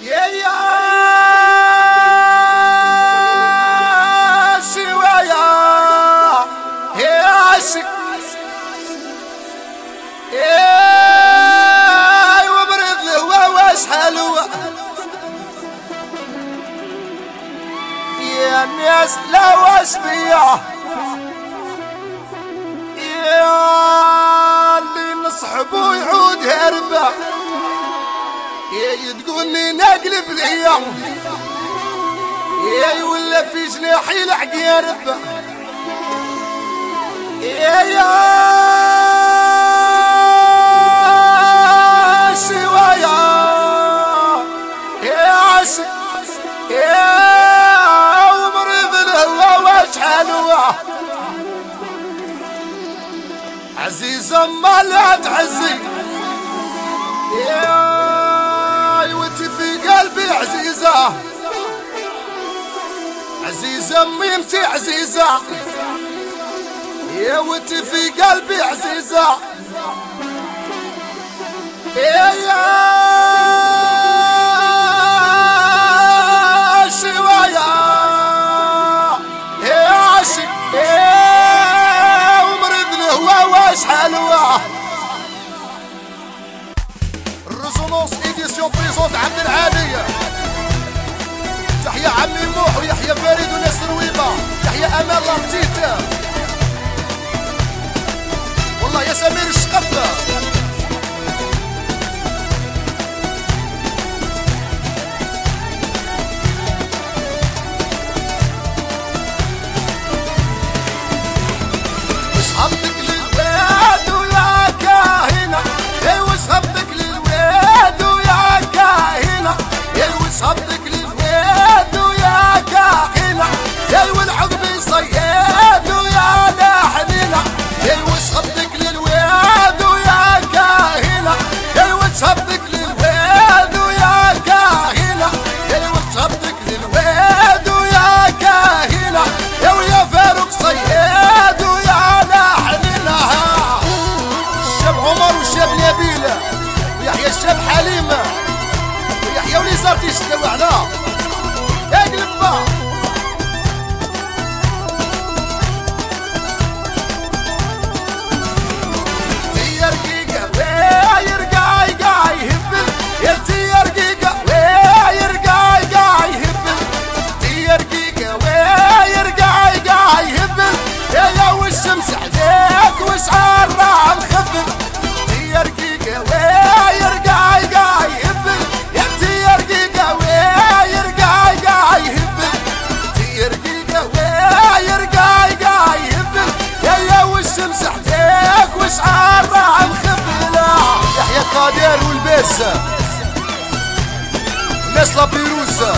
يا سوايا يا عشق يا وبرد الهوا وشحال يا الناس لا واش بيا يا اللي نصحبو يعود هربا يا تقولي نقلب الايام يا ولا في جناحي العقارب يا سوايا يا عشق يا ومريض الهوى وشحال عزيزة ما لا تعزي يا وانتي في قلبي عزيزة عزيزة ميمتي عزيزة يا وانتي في قلبي عزيزة يا شوايا يا عشق يا ومريض الهوى وشحال الريزونونس ايديسيون بريزونت عبد العالية. تحيا عمي موح ويحيى فريد وناس رويبة، تحيا امال لامتيت والله يا سمير الشقفة. وصحبتك للواد ويا كاهنة يا وصحبتك للواد ويا كاهنة يا وصحبتك للواد ويا كاهنة يا والعقب صياد ويا لاحنينة يا وصحبتك للواد ويا كاهنة يا وصحبتك للواد ويا كاهنة يا وصحبتك للواد ويا كاهنة يا ويا فاروق صياد ويا لاحنينة. الشاب عمر والشاب نبيلة ويحيى الشاب حليمة ويحيى ولي صارتي شتاو على اقلب با تي رقيقة ويرقع يقع يهبل يا تي رقيقة ويرقع يقع يهبل تي رقيقة ويرقع يقع يهبل يا والشمس عليك وشعار راح مخبل تي رقيقة ويرقع يقع يهبل يا تي رقيقة ويرقع يقع يهبل تي رقيقة ويرقع يقع يهبل يا والشمس عليك وشعار راح مخبل. يحيى القادر والباسة ناس لابيروسة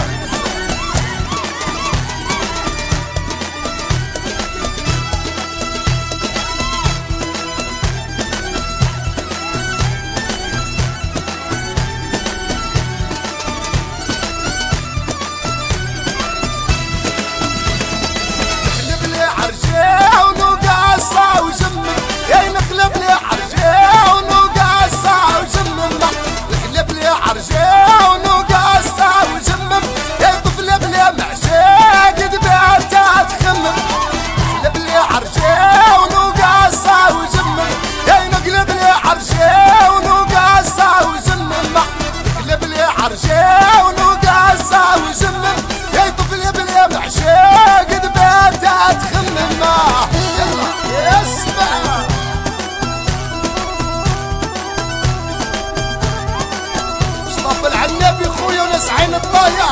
نقلب لي عرجة ونقاصة وجمم يا نقلب لي عرجة ونقاصة وجمم نقلب لي عرجة ونقاصة وجمم يا طفلة بلا معشاق دبعتها تخمم نقلب لي عرجة ونقاصة وجمم يا نقلب لي عرجة ونقاصة وجمم نقلب لي عرجة ونقاصة وجمم يا طفلة بلا معشاق دبعتها تخمم. يلا اسمع مصطفى العنابي خويا وناس عين الضايع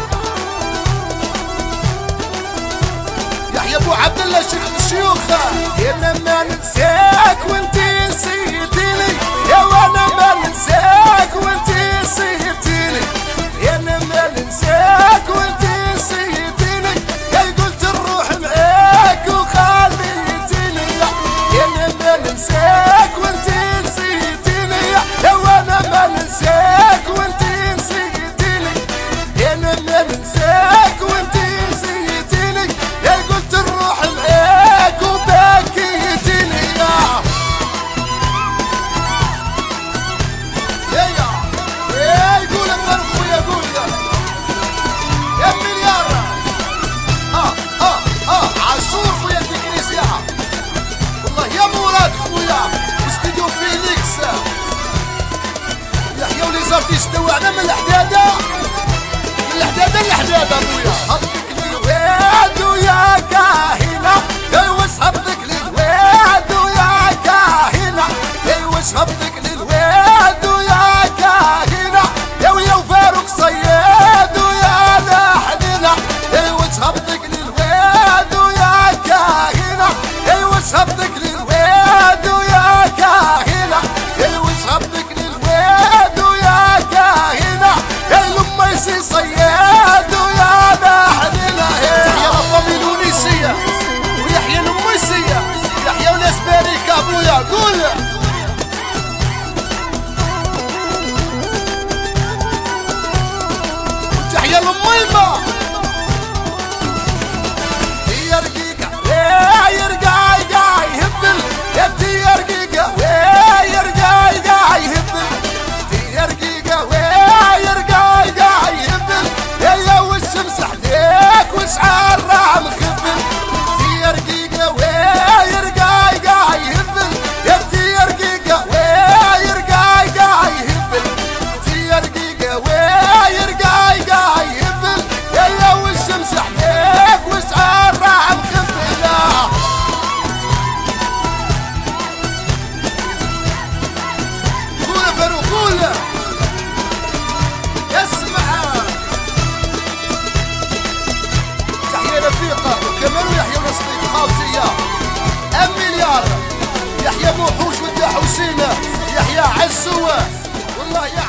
يحيى ابو عبد الله شيخ الشيوخ يا ما ننساك وانتي نسيتيني يا وانا ما ننساك وانتي نسيتيني يا ما ننساك وانتي نسيتيني يا قلت نروح معاك وخليتيني يا ما ننساك وانتي نسيتيني يا وانا ما ننساك وانتي نسيتيني يا ما ننساك وانتي نسيتيني يا قلت نروح معاك وباكيتيني. تستوعنا من الحداده الحداده ابويا صحبتك للواد ويا كاهنه ايوا صحبتك للواد ويا كاهنه ايوا صحبتك للواد ويا كاهنه يا ويا وفاروق صياد ويا لحننا ايوا صحبتك للواد ويا كاهنه ايوا صحبتك للواد ويا كاهنه ايوا صحبتك للواد ويا كاهنه يا لما يصير صياد ويا لحننا يحيى الطبيل ونيسيه ويحيى الميسيه يحيى وناس باريك ابويا قول تحية للميمة يا رقيقة يا رقايقة يهبل يا رقيقة يا رقايقة يهبل يا رقيقة يا رقايقة يهبل يا والشمس عليك وشعار راح مخبل يا رقيقة يا رقايقة يهبل يا رقيقة يا رقايقة يهبل يا رقيقة يا رقايقة يهبل يا والشمس عليك وشعار راح مخبله قول يا فاروق قول اسمع تحية رفيقة وكمال ويحيى ونصديق خالتي مليار يحيى موحوش ودي حسينة يحيى عزوة والله يا